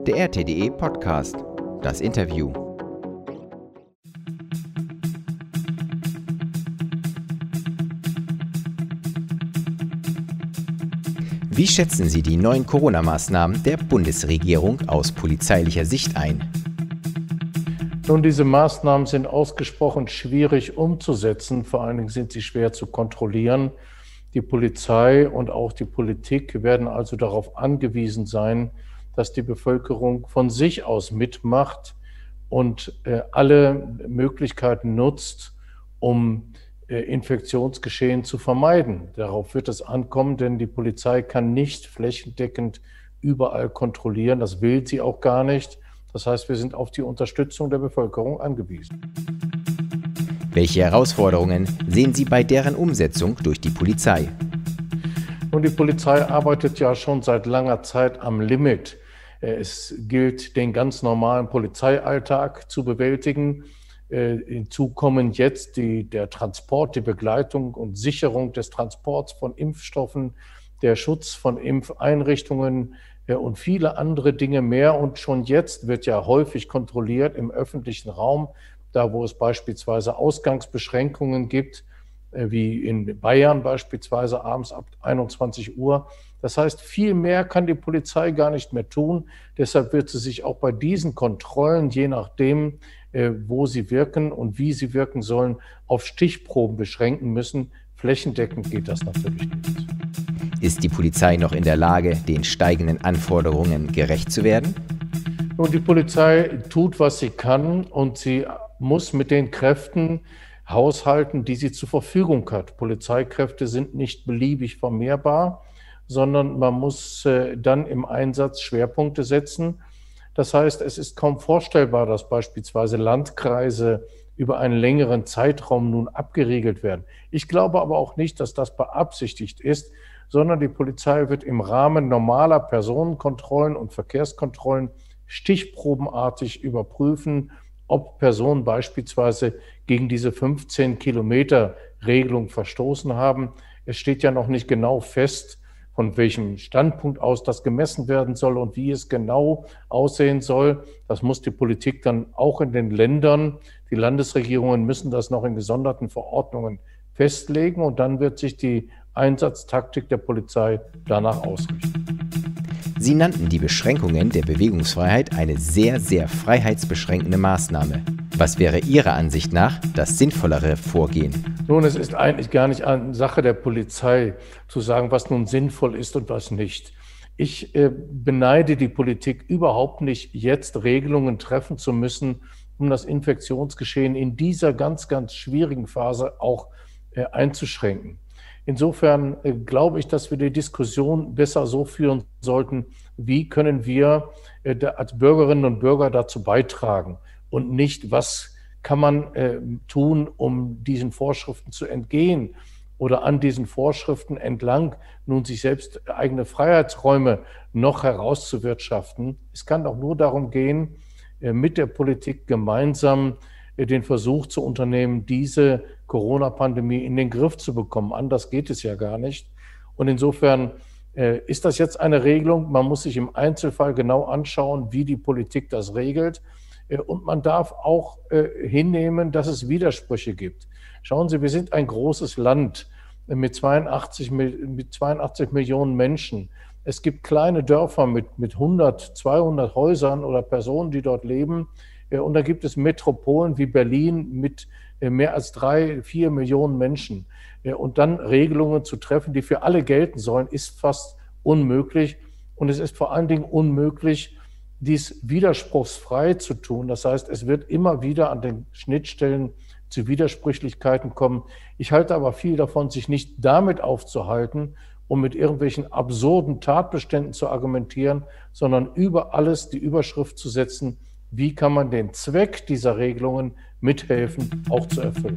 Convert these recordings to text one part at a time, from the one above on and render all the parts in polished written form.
Der RTDE Podcast. Das Interview. Wie schätzen Sie die neuen Corona-Maßnahmen der Bundesregierung aus polizeilicher Sicht ein? Nun, diese Maßnahmen sind ausgesprochen schwierig umzusetzen. Vor allen Dingen sind sie schwer zu kontrollieren. Die Polizei und auch die Politik werden also darauf angewiesen sein, dass die Bevölkerung von sich aus mitmacht und alle Möglichkeiten nutzt, um Infektionsgeschehen zu vermeiden. Darauf wird es ankommen, denn die Polizei kann nicht flächendeckend überall kontrollieren. Das will sie auch gar nicht. Das heißt, wir sind auf die Unterstützung der Bevölkerung angewiesen. Welche Herausforderungen sehen Sie bei deren Umsetzung durch die Polizei? Nun, die Polizei arbeitet ja schon seit langer Zeit am Limit. Es gilt, den ganz normalen Polizeialltag zu bewältigen. Hinzu kommen jetzt der Transport, die Begleitung und Sicherung des Transports von Impfstoffen, der Schutz von Impfeinrichtungen und viele andere Dinge mehr. Und schon jetzt wird ja häufig kontrolliert im öffentlichen Raum, da wo es beispielsweise Ausgangsbeschränkungen gibt, wie in Bayern beispielsweise abends ab 21 Uhr. Das heißt, viel mehr kann die Polizei gar nicht mehr tun. Deshalb wird sie sich auch bei diesen Kontrollen, je nachdem, wo sie wirken und wie sie wirken sollen, auf Stichproben beschränken müssen. Flächendeckend geht das natürlich nicht. Ist die Polizei noch in der Lage, den steigenden Anforderungen gerecht zu werden? Nun, die Polizei tut, was sie kann, und sie muss mit den Kräften haushalten, die sie zur Verfügung hat. Polizeikräfte sind nicht beliebig vermehrbar, sondern man muss dann im Einsatz Schwerpunkte setzen. Das heißt, es ist kaum vorstellbar, dass beispielsweise Landkreise über einen längeren Zeitraum nun abgeriegelt werden. Ich glaube aber auch nicht, dass das beabsichtigt ist, sondern die Polizei wird im Rahmen normaler Personenkontrollen und Verkehrskontrollen stichprobenartig überprüfen, ob Personen beispielsweise gegen diese 15-Kilometer-Regelung verstoßen haben. Es steht ja noch nicht genau fest, von welchem Standpunkt aus das gemessen werden soll und wie es genau aussehen soll. Das muss die Politik dann auch in den Ländern, die Landesregierungen müssen das noch in gesonderten Verordnungen festlegen, und dann wird sich die Einsatztaktik der Polizei danach ausrichten. Sie nannten die Beschränkungen der Bewegungsfreiheit eine sehr, sehr freiheitsbeschränkende Maßnahme. Was wäre Ihrer Ansicht nach das sinnvollere Vorgehen? Nun, es ist eigentlich gar nicht eine Sache der Polizei, zu sagen, was nun sinnvoll ist und was nicht. Ich beneide die Politik überhaupt nicht, jetzt Regelungen treffen zu müssen, um das Infektionsgeschehen in dieser ganz, ganz schwierigen Phase auch einzuschränken. Insofern glaube ich, dass wir die Diskussion besser so führen sollten, wie können wir als Bürgerinnen und Bürger dazu beitragen, und nicht, was kann man tun, um diesen Vorschriften zu entgehen oder an diesen Vorschriften entlang nun sich selbst eigene Freiheitsräume noch herauszuwirtschaften. Es kann doch nur darum gehen, mit der Politik gemeinsam den Versuch zu unternehmen, diese Corona-Pandemie in den Griff zu bekommen. Anders geht es ja gar nicht. Und insofern ist das jetzt eine Regelung. Man muss sich im Einzelfall genau anschauen, wie die Politik das regelt. Und man darf auch hinnehmen, dass es Widersprüche gibt. Schauen Sie, wir sind ein großes Land mit 82 Millionen Menschen. Es gibt kleine Dörfer mit 100, 200 Häusern oder Personen, die dort leben. Und da gibt es Metropolen wie Berlin mit mehr als 3, 4 Millionen Menschen. Und dann Regelungen zu treffen, die für alle gelten sollen, ist fast unmöglich. Und es ist vor allen Dingen unmöglich, dies widerspruchsfrei zu tun. Das heißt, es wird immer wieder an den Schnittstellen zu Widersprüchlichkeiten kommen. Ich halte aber viel davon, sich nicht damit aufzuhalten, um mit irgendwelchen absurden Tatbeständen zu argumentieren, sondern über alles die Überschrift zu setzen: Wie kann man den Zweck dieser Regelungen mithelfen, auch zu erfüllen?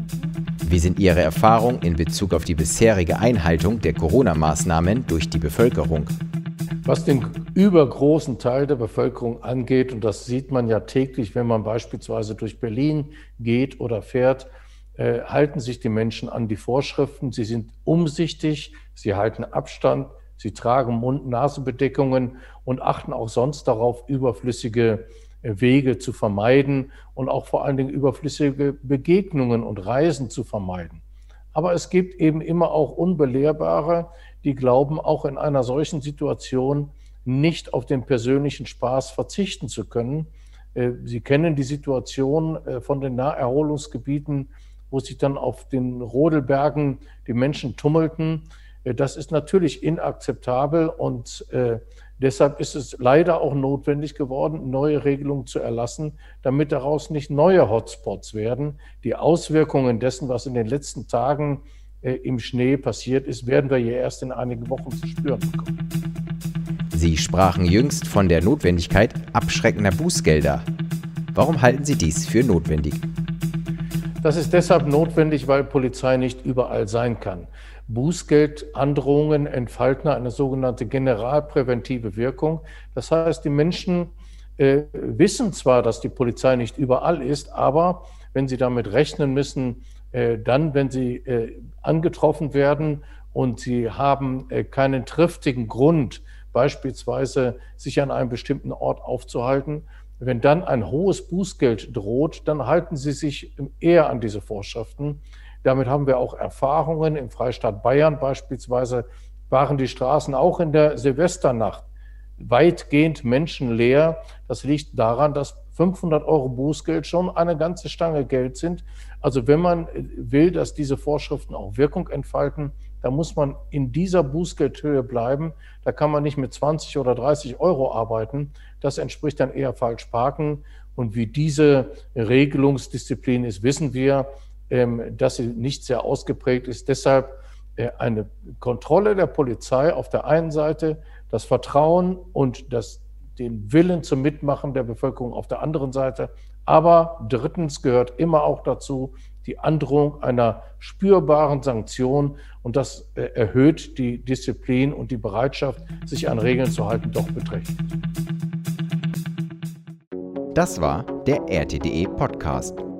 Wie sind Ihre Erfahrungen in Bezug auf die bisherige Einhaltung der Corona-Maßnahmen durch die Bevölkerung? Was den übergroßen Teil der Bevölkerung angeht, und das sieht man ja täglich, wenn man beispielsweise durch Berlin geht oder fährt, halten sich die Menschen an die Vorschriften. Sie sind umsichtig, sie halten Abstand, Sie tragen Mund-Nasen-Bedeckungen und achten auch sonst darauf, überflüssige Wege zu vermeiden und auch vor allen Dingen überflüssige Begegnungen und Reisen zu vermeiden. Aber es gibt eben immer auch Unbelehrbare, die glauben, auch in einer solchen Situation nicht auf den persönlichen Spaß verzichten zu können. Sie kennen die Situation von den Naherholungsgebieten, wo sich dann auf den Rodelbergen die Menschen tummelten. Das ist natürlich inakzeptabel und deshalb ist es leider auch notwendig geworden, neue Regelungen zu erlassen, damit daraus nicht neue Hotspots werden. Die Auswirkungen dessen, was in den letzten Tagen im Schnee passiert ist, werden wir ja erst in einigen Wochen zu spüren bekommen. Sie sprachen jüngst von der Notwendigkeit abschreckender Bußgelder. Warum halten Sie dies für notwendig? Das ist deshalb notwendig, weil Polizei nicht überall sein kann. Bußgeldandrohungen entfalten eine sogenannte generalpräventive Wirkung. Das heißt, die Menschen wissen zwar, dass die Polizei nicht überall ist, aber wenn sie damit rechnen müssen, dann, wenn sie angetroffen werden und sie haben keinen triftigen Grund, beispielsweise sich an einem bestimmten Ort aufzuhalten, wenn dann ein hohes Bußgeld droht, dann halten sie sich eher an diese Vorschriften. Damit haben wir auch Erfahrungen. Im Freistaat Bayern beispielsweise waren die Straßen auch in der Silvesternacht weitgehend menschenleer. Das liegt daran, dass 500 € Bußgeld schon eine ganze Stange Geld sind. Also wenn man will, dass diese Vorschriften auch Wirkung entfalten, da muss man in dieser Bußgeldhöhe bleiben. Da kann man nicht mit 20 oder 30 € arbeiten. Das entspricht dann eher falsch parken. Und wie diese Regelungsdisziplin ist, wissen wir, dass sie nicht sehr ausgeprägt ist. Deshalb eine Kontrolle der Polizei auf der einen Seite, das Vertrauen und den Willen zum Mitmachen der Bevölkerung auf der anderen Seite. Aber drittens gehört immer auch dazu die Androhung einer spürbaren Sanktion. Und das erhöht die Disziplin und die Bereitschaft, sich an Regeln zu halten, doch beträchtlich. Das war der RTDE Podcast.